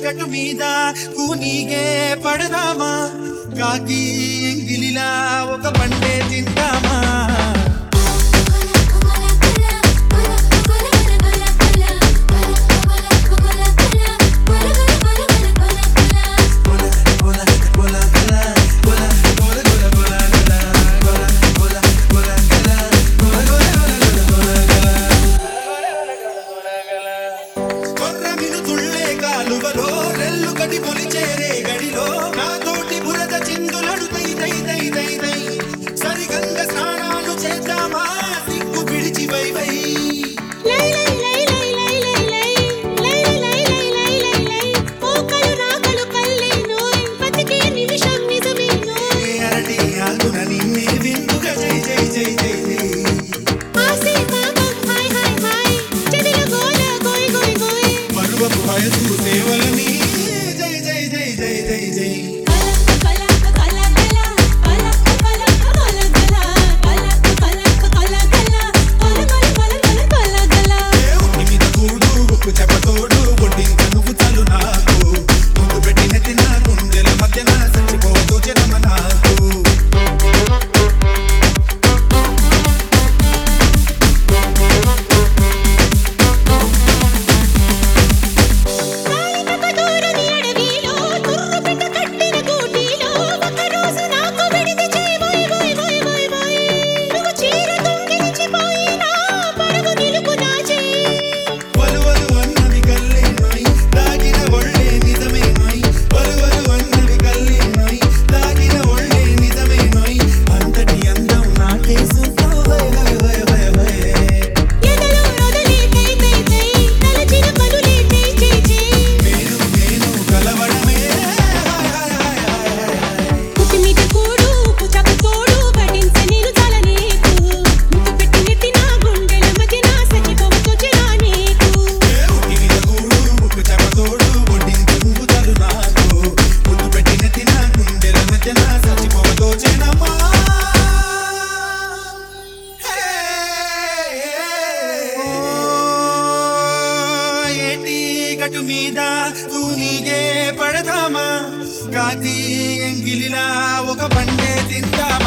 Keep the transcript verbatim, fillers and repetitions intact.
గట్టు మీద కూనీగే పడదామా కాకి ఎంగిలిలా ఒక పండే తిందామా రెల్లు కటి పొలి చేరే గడిలో నా తోటి బురద చిందులడు దై దై దై దై దై సరిగంగ స్నానాలు చేద్దామా సిగ్గు పిడిచి వై వై లై లై లై లై లై లై లై లై లై లై లై లై ఓకలు నాకలు కల్లేను బతికే నిమిషం నిజమేను అరటి ఆగున నిన్నే విందుగా జై జై జై జై జై ఆసే పాపం హాయ్ హాయ్ హాయ్ చెదిల గోల గోయ్ గోయ్ గోయ్ పరువపు వయసు సేవలని జై జై జై జై జై జై కల కల కల కల కల కల కల కల కల కల కల కల కల కల ఉన్ని మీద కూడు ఉప్పు చెప్పతోడు ఒడ్డింక నువ్వు చాలు నాకు ముందు పెట్టిన తిన్న గుండెల మధ్యన చచ్చిపోతూ జనమ నాకు గట్టు మీద కూనీగే పడదామా కాకి ఎంగిలిలా ఒక పండే తిందా